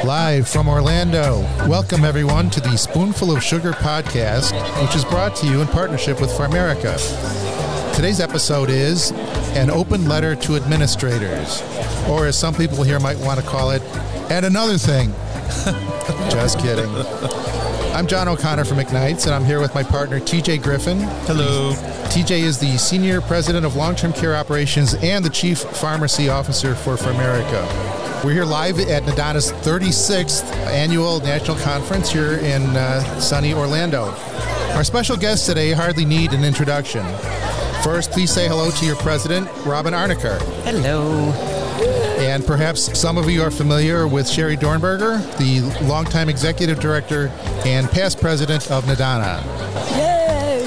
Live from Orlando, welcome everyone to the Spoonful of Sugar podcast, which is brought to you in partnership with Pharmerica. Today's episode is an open letter to administrators, or as some people here might want to call it, and another thing. Just kidding. I'm John O'Connor from McKnight's, and I'm here with my partner, TJ Griffin. Hello. TJ is the Senior President of Long-Term Care Operations and the Chief Pharmacy Officer for Pharmerica. We're here live at NADANA's 36th Annual National Conference here in sunny Orlando. Our special guests today hardly need an introduction. First, please say hello to your president, Robin Arniker. Hello. And perhaps some of you are familiar with Sherry Dornberger, the longtime executive director and past president of NADANA. Yay!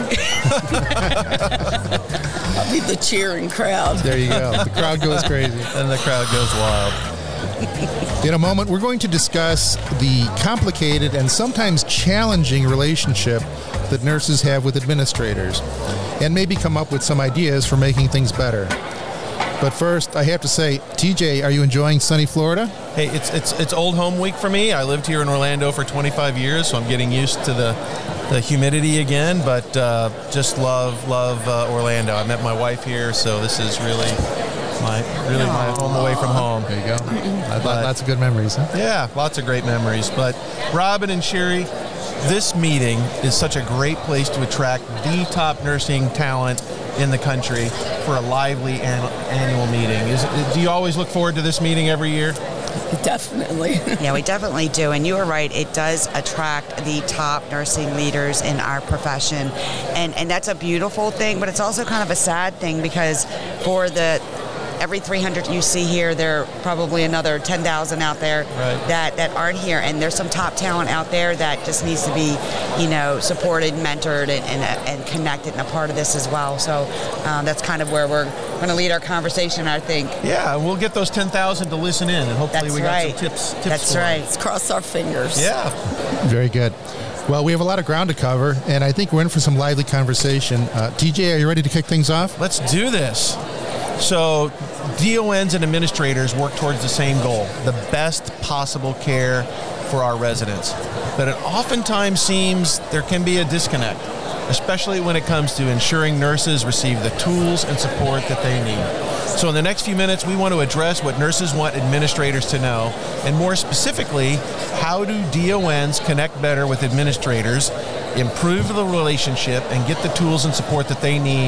I'll be the cheering crowd. There you go. The crowd goes crazy. And the crowd goes wild. In a moment, we're going to discuss the complicated and sometimes challenging relationship that nurses have with administrators, and maybe come up with some ideas for making things better. But first, I have to say, TJ, are you enjoying sunny Florida? Hey, it's old home week for me. I lived here in Orlando for 25 years, so I'm getting used to the humidity again, but just love Orlando. I met my wife here, so this is really my home away from home. There you go. Lots of good memories, huh? Yeah, lots of great memories. But Robin and Sherry, this meeting is such a great place to attract the top nursing talent in the country for a lively annual meeting. Do you always look forward to this meeting every year? Definitely. Yeah, we definitely do. And you are right, it does attract the top nursing leaders in our profession. And that's a beautiful thing, but it's also kind of a sad thing because for every 300 you see here, there are probably another 10,000 out there that aren't here. And there's some top talent out there that just needs to be, supported, mentored, and connected and a part of this as well. So that's kind of where we're going to lead our conversation, I think. Yeah, we'll get those 10,000 to listen in, and hopefully we got some tips That's for right. Let's cross our fingers. Yeah. Very good. Well, we have a lot of ground to cover, and I think we're in for some lively conversation. TJ, are you ready to kick things off? Let's do this. So DONs and administrators work towards the same goal, the best possible care for our residents. But it oftentimes seems there can be a disconnect, especially when it comes to ensuring nurses receive the tools and support that they need. So in the next few minutes, we want to address what nurses want administrators to know, and more specifically, how do DONs connect better with administrators, improve the relationship, and get the tools and support that they need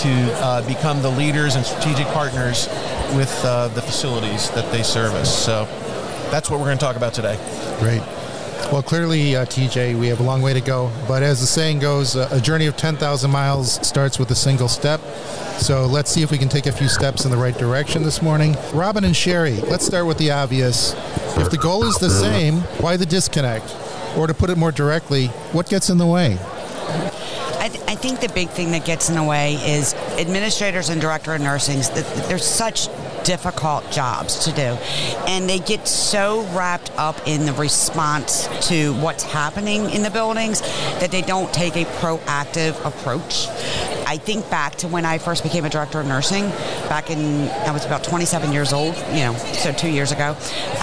to become the leaders and strategic partners with the facilities that they service. So that's what we're going to talk about today. Great. Well, clearly, TJ, we have a long way to go. But as the saying goes, a journey of 10,000 miles starts with a single step. So let's see if we can take a few steps in the right direction this morning. Robin and Sherry, let's start with the obvious. If the goal is the same, why the disconnect? Or to put it more directly, what gets in the way? I think the big thing that gets in the way is administrators and director of nursing. They're such difficult jobs to do, and they get so wrapped up in the response to what's happening in the buildings that they don't take a proactive approach. I think back to when I first became a director of nursing I was about 27 years old, so 2 years ago.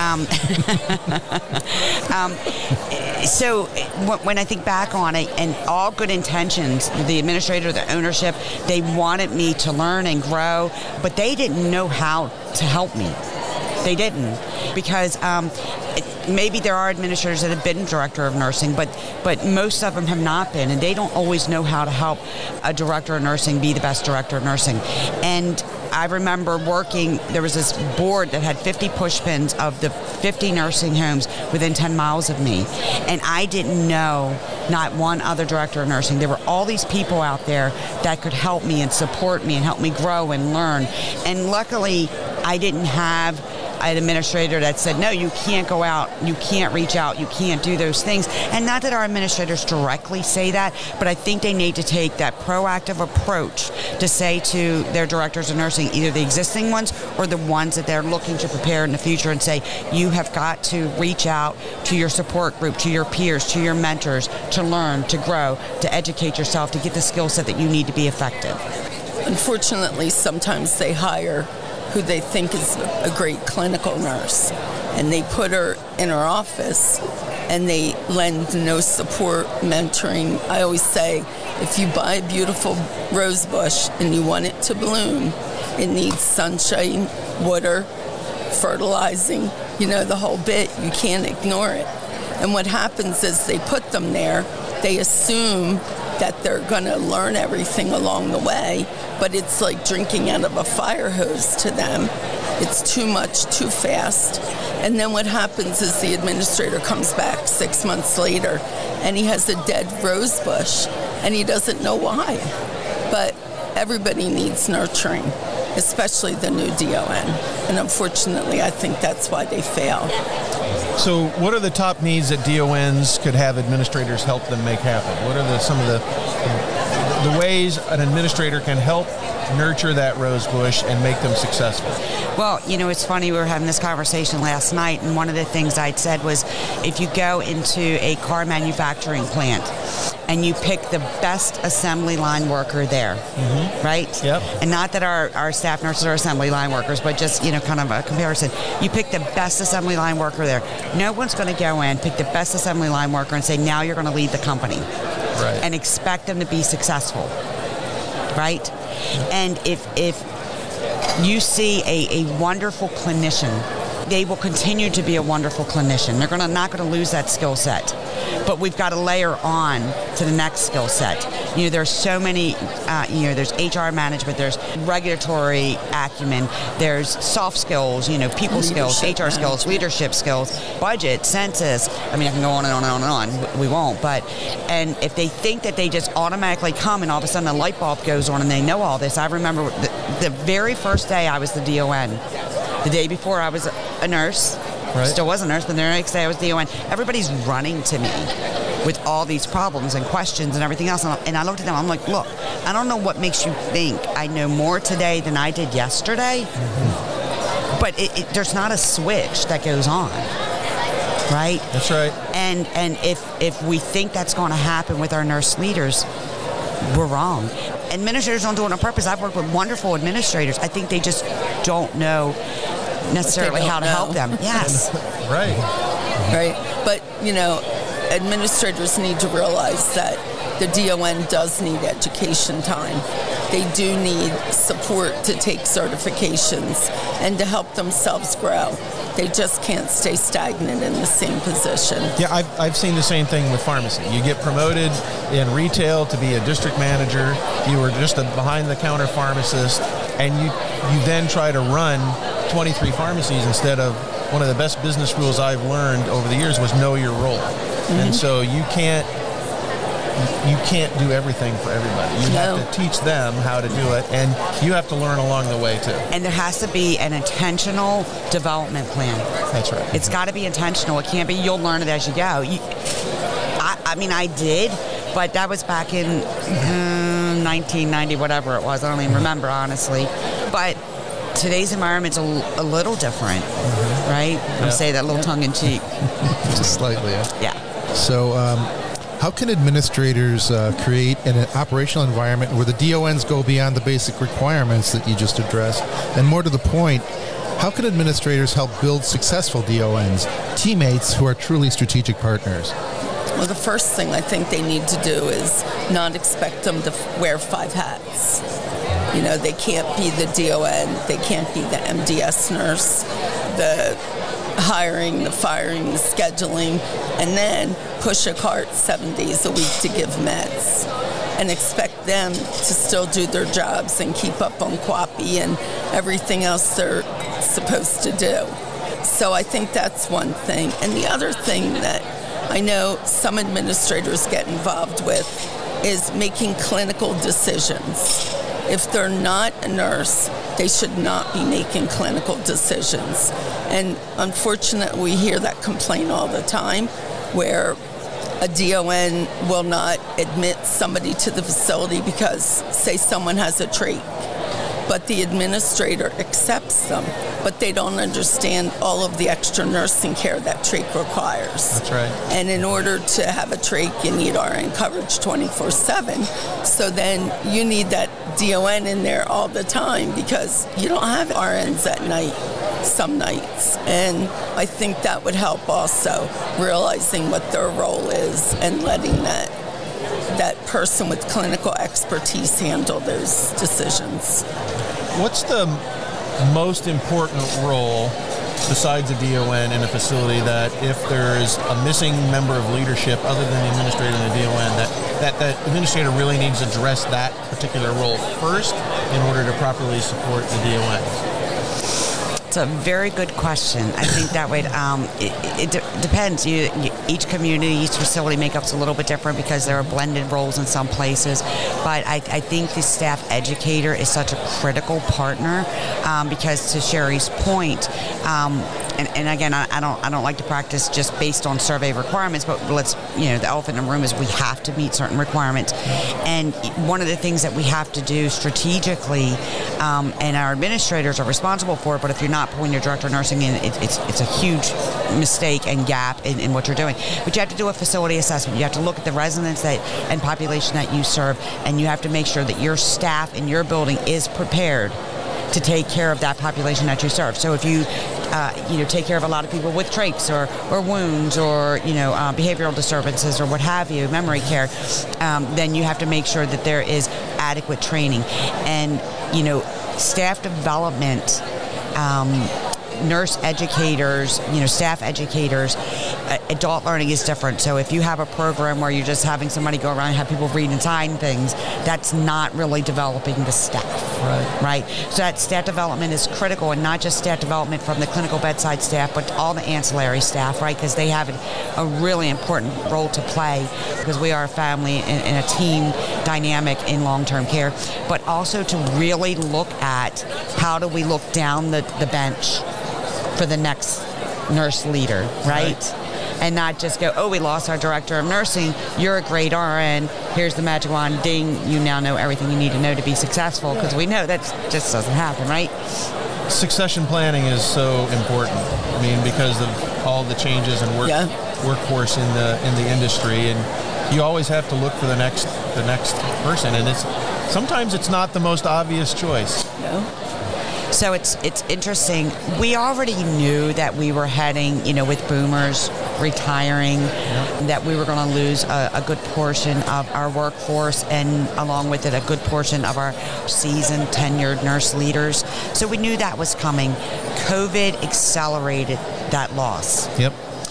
So when I think back on it, and all good intentions, the administrator, the ownership, they wanted me to learn and grow, but they didn't know how to help me. They didn't, because maybe there are administrators that have been director of nursing, but most of them have not been, and they don't always know how to help a director of nursing be the best director of nursing. And I remember there was this board that had 50 push pins of the 50 nursing homes within 10 miles of me, and I didn't know not one other director of nursing. There were all these people out there that could help me and support me and help me grow and learn. And luckily, I didn't have an administrator that said, no, you can't go out, you can't reach out, you can't do those things. And not that our administrators directly say that, but I think they need to take that proactive approach to say to their directors of nursing, either the existing ones or the ones that they're looking to prepare in the future, and say, you have got to reach out to your support group, to your peers, to your mentors, to learn, to grow, to educate yourself, to get the skill set that you need to be effective. Unfortunately, sometimes they hire who they think is a great clinical nurse, and they put her in her office, and they lend no support, mentoring. I always say, if you buy a beautiful rose bush and you want it to bloom, it needs sunshine, water, fertilizing, the whole bit. You can't ignore it. And what happens is they put them there, they assume that they're going to learn everything along the way, but it's like drinking out of a fire hose to them. It's too much, too fast. And then what happens is the administrator comes back 6 months later and he has a dead rose bush and he doesn't know why. But everybody needs nurturing, especially the new DON. And unfortunately, I think that's why they fail. So what are the top needs that DONs could have administrators help them make happen? What are some of the ways an administrator can help nurture that rose bush and make them successful? Well, it's funny, we were having this conversation last night, and one of the things I'd said was, if you go into a car manufacturing plant and you pick the best assembly line worker there, right? Yep. And not that our staff nurses are assembly line workers, but just, kind of a comparison. You pick the best assembly line worker there. No one's going to go in, pick the best assembly line worker and say, now you're going to lead the company. Right. And expect them to be successful, right? And if you see a wonderful clinician, they will continue to be a wonderful clinician. They're not going to lose that skill set. But we've got to layer on to the next skill set. There's so many, there's HR management, there's regulatory acumen, there's soft skills, people skills, HR skills, leadership skills, budget, census. I mean, I can go on and on and on and on. We won't. And if they think that they just automatically come and all of a sudden a light bulb goes on and they know all this. I remember the very first day I was the DON. The day before I was a nurse. Right. Still was a nurse, but the next day I was DON. Everybody's running to me with all these problems and questions and everything else. And I looked at them, I'm like, look, I don't know what makes you think I know more today than I did yesterday, but there's not a switch that goes on, right? That's right. And if we think that's going to happen with our nurse leaders, we're wrong. Administrators don't do it on purpose. I've worked with wonderful administrators. I think they just don't know necessarily how to help them. Yes. Right. But, administrators need to realize that the DON does need education time. They do need support to take certifications and to help themselves grow. They just can't stay stagnant in the same position. Yeah, I've seen the same thing with pharmacy. You get promoted in retail to be a district manager. You were just a behind-the-counter pharmacist, and you then try to run 23 pharmacies instead of one of the best business rules I've learned over the years was know your role. And so you can't do everything for everybody. You have to teach them how to do it, and you have to learn along the way too. And there has to be an intentional development plan. That's right. It's got to be intentional. It can't be you'll learn it as you go. I did, but that was back in 1990, whatever it was. I don't even remember, honestly. But today's environment's a little different, right? I'm saying that a little tongue-in-cheek. Just slightly, Yeah. So how can administrators create an operational environment where the DONs go beyond the basic requirements that you just addressed? And more to the point, how can administrators help build successful DONs, teammates who are truly strategic partners? Well, the first thing I think they need to do is not expect them to wear 5 hats. They can't be the DON, they can't be the MDS nurse, the hiring, the firing, the scheduling, and then push a cart 7 days a week to give meds and expect them to still do their jobs and keep up on QAPI and everything else they're supposed to do. So I think that's one thing. And the other thing that I know some administrators get involved with is making clinical decisions. If they're not a nurse, they should not be making clinical decisions. And unfortunately, we hear that complaint all the time, where a DON will not admit somebody to the facility because, say, someone has a trach, but the administrator accepts them, but they don't understand all of the extra nursing care that trach requires. That's right. And in order to have a trach, you need RN coverage 24/7. So then you need that DON in there all the time because you don't have RNs at night some nights. And I think that would help also, realizing what their role is and letting that person with clinical expertise handle those decisions. What's the most important role besides a DON in a facility that if there is a missing member of leadership other than the administrator and the DON, that administrator really needs to address that particular role first in order to properly support the DON? It's a very good question. I think that would, it depends. Each community, each facility makeup's a little bit different because there are blended roles in some places. But I think the staff educator is such a critical partner because to Sherry's point, and again, I don't like to practice just based on survey requirements, but the elephant in the room is we have to meet certain requirements. And one of the things that we have to do strategically, and our administrators are responsible for it, but if you're not pulling your director of nursing in, it's a huge mistake and gap in what you're doing. But you have to do a facility assessment. You have to look at the residents and population that you serve, and you have to make sure that your staff in your building is prepared to take care of that population that you serve. So if you take care of a lot of people with trachs or wounds or behavioral disturbances or what have you, memory care, then you have to make sure that there is adequate training and staff development. Nurse educators, staff educators, adult learning is different. So if you have a program where you're just having somebody go around and have people read and sign things, that's not really developing the staff. Right? So that staff development is critical, and not just staff development from the clinical bedside staff, but all the ancillary staff, right? Because they have a really important role to play because we are a family and a team dynamic in long-term care, but also to really look at how do we look down the bench for the next nurse leader, right? And not just go, oh, we lost our director of nursing, you're a great RN, here's the magic wand, ding, you now know everything you need to know to be successful, because we know that just doesn't happen, right? Succession planning is so important. I mean, because of all the changes and workforce in the industry, and you always have to look for the next person, and sometimes it's not the most obvious choice. No. So it's interesting. We already knew that we were heading, with boomers retiring, that we were going to lose a good portion of our workforce, and along with it, a good portion of our seasoned, tenured nurse leaders. So we knew that was coming. COVID accelerated that loss. Yep.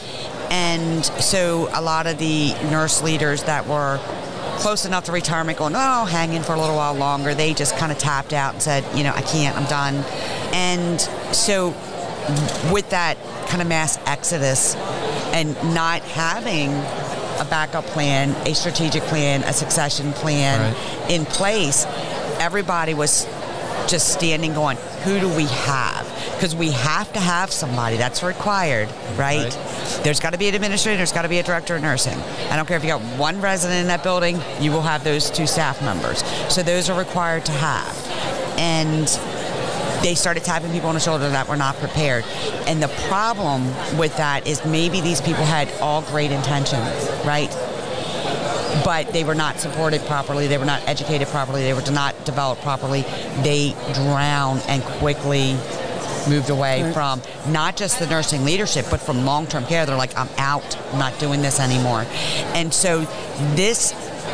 And so a lot of the nurse leaders that were close enough to retirement going, hang in for a little while longer, they just kind of tapped out and said, I can't, I'm done. And so with that kind of mass exodus and not having a backup plan, a strategic plan, a succession plan in place, everybody was just standing going, who do we have? Because we have to have somebody. That's required, right? There's got to be an administrator. There's got to be a director of nursing. I don't care if you got one resident in that building, you will have those two staff members. So those are required to have. And they started tapping people on the shoulder that were not prepared. And the problem with that is maybe these people had all great intentions, right? But they were not supported properly. They were not educated properly. They were not developed properly. They drowned and quickly moved away from not just the nursing leadership, but from long-term care. They're like, I'm out. I'm not doing this anymore. And so this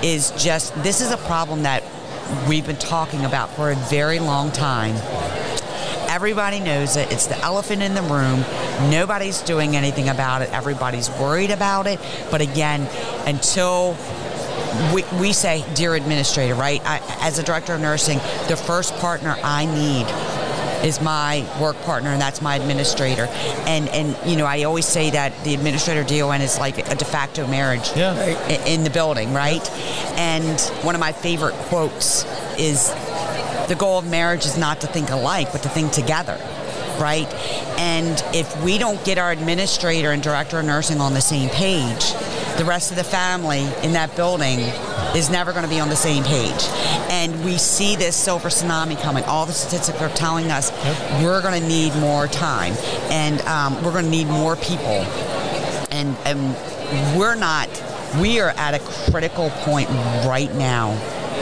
is a problem that we've been talking about for a very long time. Everybody knows it. It's the elephant in the room. Nobody's doing anything about it. Everybody's worried about it. But again, until we say, dear administrator, right? As a director of nursing, the first partner I need is my work partner, and that's my administrator. And I always say that the administrator DON is like a de facto marriage in the building, right? And one of my favorite quotes is, the goal of marriage is not to think alike, but to think together, right? And if we don't get our administrator and director of nursing on the same page, the rest of the family in that building is never going to be on the same page. And we see this silver tsunami coming. All the statistics are telling us we're going to need more time, and we're going to need more people. And we are at a critical point right now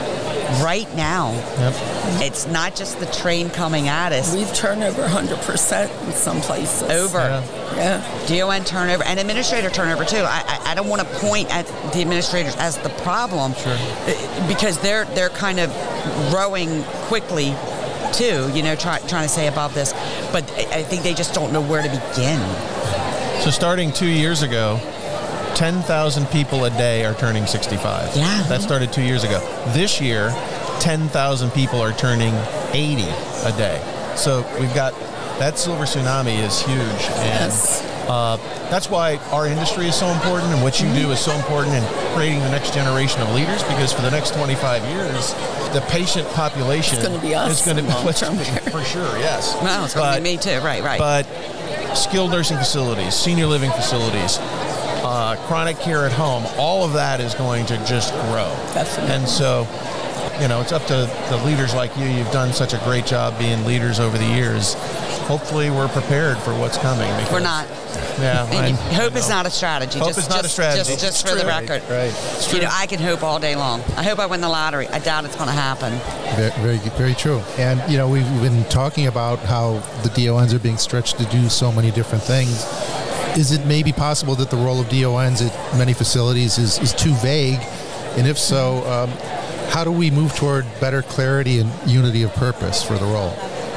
right now. Yep. It's not just the train coming at us. We've turned over 100% in some places. Over. Yeah. DON turnover and administrator turnover too. I don't want to point at the administrators as the problem, because they're kind of growing quickly too. Trying to stay above this, but I think they just don't know where to begin. So starting 2 years ago, 10,000 people a day are turning 65. Yeah. That started 2 years ago. This year, 10,000 people are turning 80 a day. So we've got that silver tsunami is huge. And Yes. that's why our industry is so important, and what you do is so important in creating the next generation of leaders, because for the next 25 years, the patient population It's gonna be us is going to be long-term for sure, yes. Well, it's going to be me too. Right. But skilled nursing facilities, senior living facilities, chronic care at home, all of that is going to just grow. Definitely. And so, it's up to the leaders like you. You've done such a great job being leaders over the years. Hopefully we're prepared for what's coming. We're not. Yeah. Hope is not a strategy. Hope is not a strategy. Just for the record. Right. It's true. I can hope all day long. I hope I win the lottery. I doubt it's going to happen. Very, very true. And, we've been talking about how the DONs are being stretched to do so many different things. Is it maybe possible that the role of DONs at many facilities is too vague? And if so, how do we move toward better clarity and unity of purpose for the role?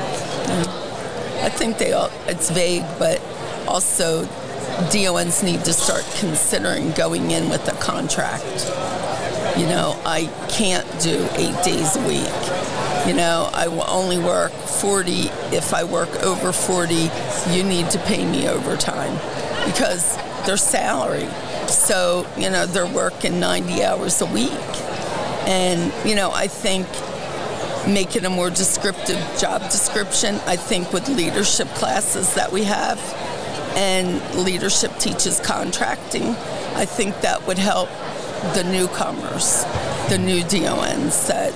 I think it's vague, but also DONs need to start considering going in with a contract. I can't do 8 days a week. I will only work 40. If I work over 40, you need to pay me overtime, because they're salary. So, they're working 90 hours a week. And, I think making a more descriptive job description, I think with leadership classes that we have, and leadership teaches contracting, I think that would help the newcomers, the new DONs that,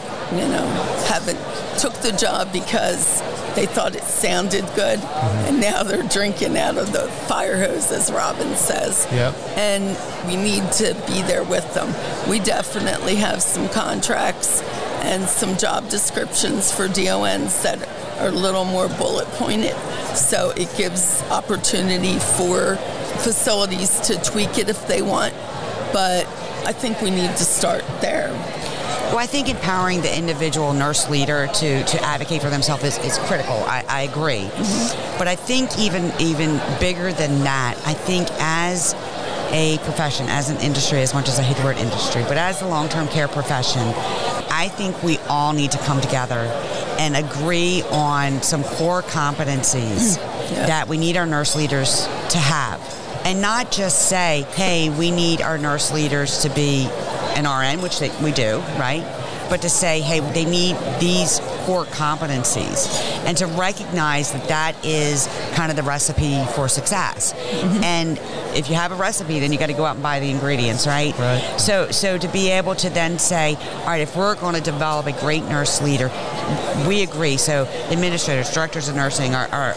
haven't took the job because they thought it sounded good, and now they're drinking out of the fire hose, as Robin says. Yep. And we need to be there with them. We definitely have some contracts and some job descriptions for DONs that are a little more bullet pointed. So it gives opportunity for facilities to tweak it if they want. But I think we need to start there. Well, I think empowering the individual nurse leader to advocate for themselves is critical. I agree. Mm-hmm. But I think even bigger than that, I think as a profession, as an industry, as much as I hate the word industry, but as the long-term care profession, I think we all need to come together and agree on some core competencies that we need our nurse leaders to have. And not just say, hey, we need our nurse leaders to be an RN, which we do, right? But to say, hey, they need these core competencies, and to recognize that is kind of the recipe for success. Mm-hmm. And if you have a recipe, then you got to go out and buy the ingredients, right? Right. So to be able to then say, all right, if we're going to develop a great nurse leader, we agree. So administrators, directors of nursing,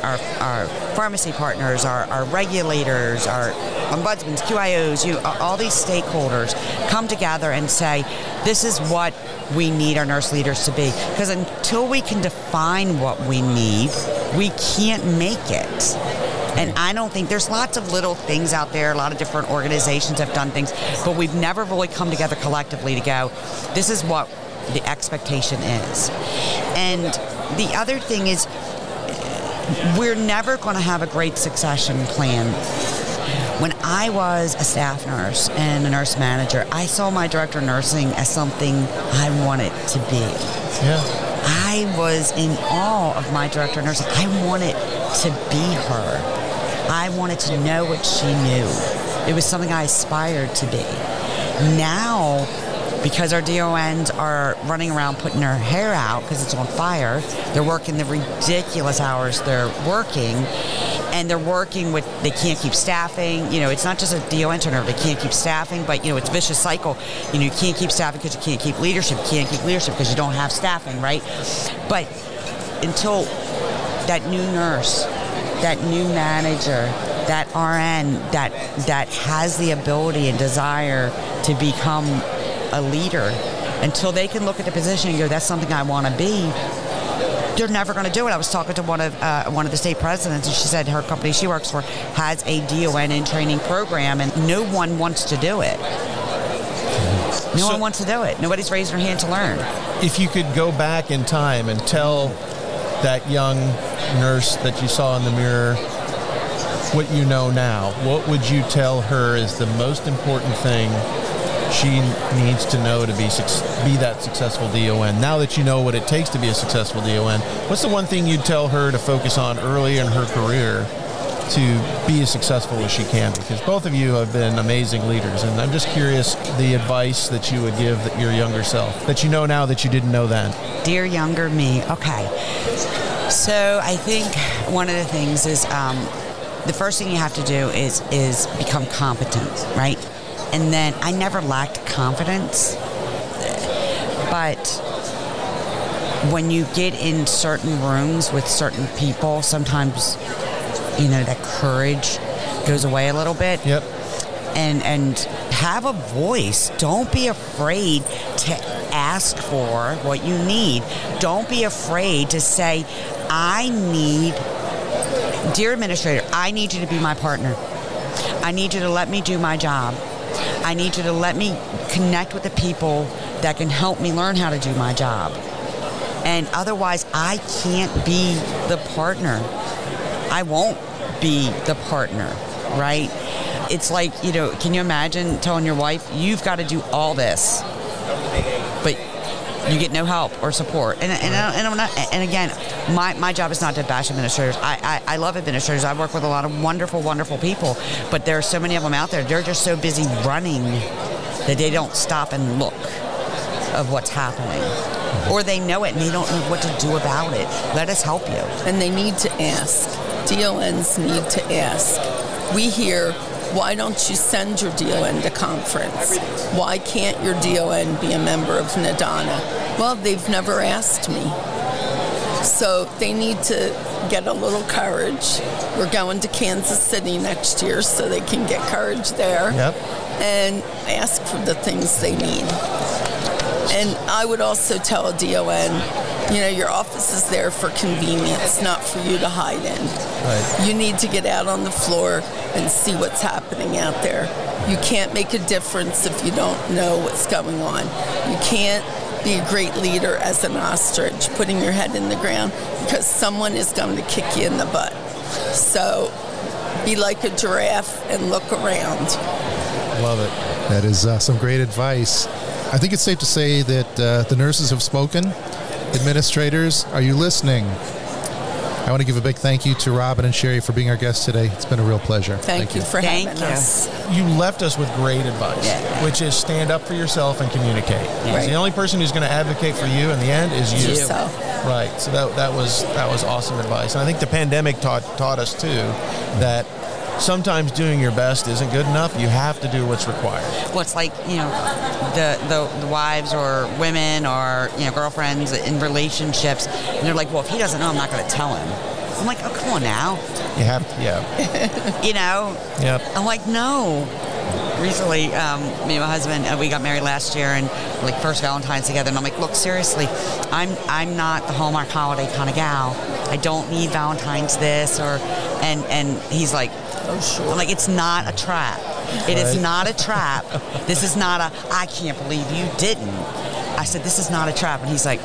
our pharmacy partners, our regulators, our ombudsmen, QIOs, all these stakeholders come together and say, this is what we need our nurse leaders to be. Because until we can define what we need, we can't make it. And I don't think there's lots of little things out there. A lot of different organizations have done things, but we've never really come together collectively to go, this is what the expectation is. And the other thing is, we're never going to have a great succession plan. When I was a staff nurse and a nurse manager, I saw my director of nursing as something I wanted to be. Yeah. I was in awe of my director of nursing. I wanted to be her. I wanted to know what she knew. It was something I aspired to be. Now, because our DONs are running around putting their hair out because it's on fire, they're working the ridiculous hours they're working, and they're working with, they can't keep staffing. It's not just a DON turnover, they can't keep staffing, but it's a vicious cycle. You can't keep staffing because you can't keep leadership. You can't keep leadership because you don't have staffing, right? But until that new nurse, that new manager, that RN that has the ability and desire to become a leader until they can look at the position and go, that's something I want to be, they're never going to do it. I was talking to one of the state presidents, and she said her company she works for has a DON in training program, and no one wants to do it. No one wants to do it. Nobody's raised their hand to learn. If you could go back in time and tell that young nurse that you saw in the mirror what you know now, what would you tell her is the most important thing she needs to know to be that successful DON? Now that you know what it takes to be a successful DON, what's the one thing you'd tell her to focus on early in her career to be as successful as she can? Because both of you have been amazing leaders, and I'm just curious the advice that you would give your younger self that you know now that you didn't know then. Dear younger me. Okay. So I think one of the things is the first thing you have to do is become competent, right? And then I never lacked confidence, but when you get in certain rooms with certain people, sometimes, that courage goes away a little bit. Yep. And have a voice. Don't be afraid to ask for what you need. Don't be afraid to say, dear administrator, I need you to be my partner. I need you to let me do my job. I need you to let me connect with the people that can help me learn how to do my job. And otherwise, I can't be the partner. I won't be the partner, right? It's like, can you imagine telling your wife, you've got to do all this, but you get no help or support. And again, my job is not to bash administrators. I love administrators. I work with a lot of wonderful, wonderful people, but there are so many of them out there. They're just so busy running that they don't stop and look of what's happening. Or they know it and they don't know what to do about it. Let us help you. And they need to ask. DONs need to ask. We hear, why don't you send your DON to conference? Why can't your DON be a member of NADANA? Well, they've never asked me. So they need to get a little courage. We're going to Kansas City next year so they can get courage there. Yep. And ask for the things they need. And I would also tell a DON, your office is there for convenience, not for you to hide in. Right. You need to get out on the floor and see what's happening out there. You can't make a difference if you don't know what's going on. You can't be a great leader as an ostrich, putting your head in the ground, because someone is going to kick you in the butt. So be like a giraffe and look around. Love it. That is some great advice. I think it's safe to say that the nurses have spoken. Administrators, are you listening? I want to give a big thank you to Robin and Sherry for being our guests today. It's been a real pleasure. Thank you for having us. You left us with great advice, which is stand up for yourself and communicate. Right. The only person who's going to advocate for you in the end is you. Yourself. Right. So that was awesome advice. And I think the pandemic taught us too that sometimes doing your best isn't good enough. You have to do what's required. Well, it's like, the wives or women or, girlfriends in relationships, and they're like, well, if he doesn't know, I'm not going to tell him. I'm like, oh, come on now. You have to, yeah. Yep. I'm like, no. Recently, me and my husband, we got married last year, and first Valentine's together, and I'm like, look, seriously, I'm not the Hallmark holiday kind of gal. I don't need Valentine's this and he's like, oh, sure. I'm like, it's not a trap. It is not a trap. This is not I can't believe you didn't. I said, this is not a trap. And he's like,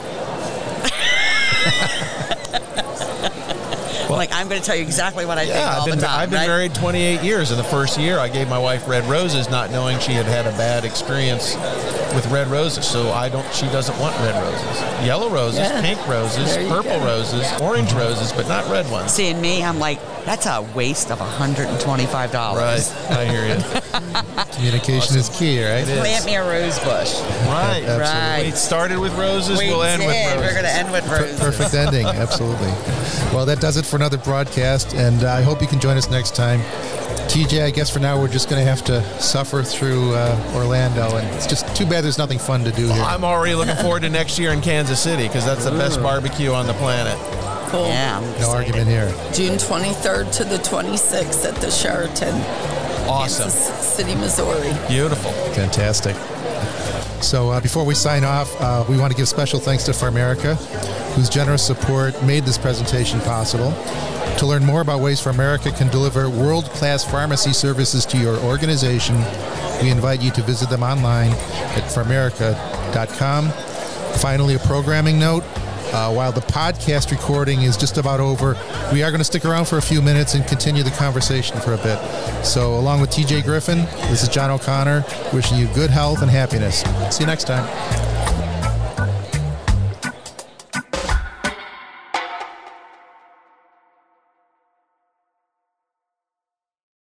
I'm going to tell you exactly what I think all the time. I've been married 28 years. In the first year, I gave my wife red roses, not knowing she had had a bad experience with red roses. So she doesn't want red roses. Yellow roses, pink roses, purple roses, orange roses, but not red ones. Seeing me, I'm like, that's a waste of $125. Right, I hear you. Communication is key, right? Plant me a rose bush. Right, right. We started with roses, we'll end with roses. We're going to end with roses. Perfect ending, absolutely. Well, that does it for another broadcast, and I hope you can join us next time. TJ, I guess for now we're just going to have to suffer through Orlando, and it's just too bad there's nothing fun to do here. I'm already looking forward to next year in Kansas City, because that's the best barbecue on the planet. Cool. Yeah, no argument here. June 23rd to the 26th at the Sheraton. Awesome. Kansas City, Missouri. Beautiful. Fantastic. So before we sign off, we want to give special thanks to Pharmaerica, whose generous support made this presentation possible. To learn more about ways Pharmaerica can deliver world-class pharmacy services to your organization, we invite you to visit them online at pharmaerica.com. Finally, a programming note. While the podcast recording is just about over, we are going to stick around for a few minutes and continue the conversation for a bit. So along with TJ Griffin, this is John O'Connor, wishing you good health and happiness. See you next time.